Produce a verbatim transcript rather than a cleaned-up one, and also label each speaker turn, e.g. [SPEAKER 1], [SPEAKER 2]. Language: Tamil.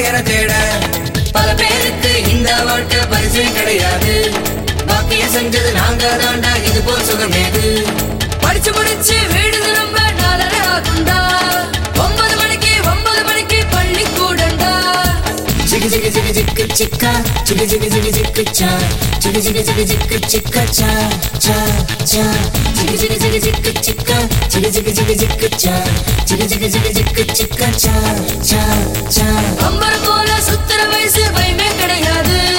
[SPEAKER 1] என தேட பல பேருக்கு இந்த வாழ்க்கை பரிசே கிடையாது. பாக்கிய செஞ்சது நாங்க தாண்டா, இது போல் சுகமேது. படிச்சு முடிச்சு வீடு திரும்ப நாலரை ஆகுண்டா. ஒன்பது மணிக்கு ஒன்பது மணிக்கு பள்ளி கூடண்டா. ஜிகு ஜிகு ஜிகு ஜிக்கு சிக்கா, ஜிகு ஜிகு ஜிகு ஜிக்கு சா, ஜிகு ஜிகு ஜிகு ஜிக்கு சிக்கா சா சா சா, ஜிகு ஜிகு ஜிகு ஜிக்கு சிக்கா, ஜிகு ஜிகு ஜிகு ஜிக்கு சா, ஜிகு ஜிகு ஜிகு ஜிக்கு சிக்கா சா சா சா. அம்பர் போல சுத்துற வயசு பயமே கிடையாது.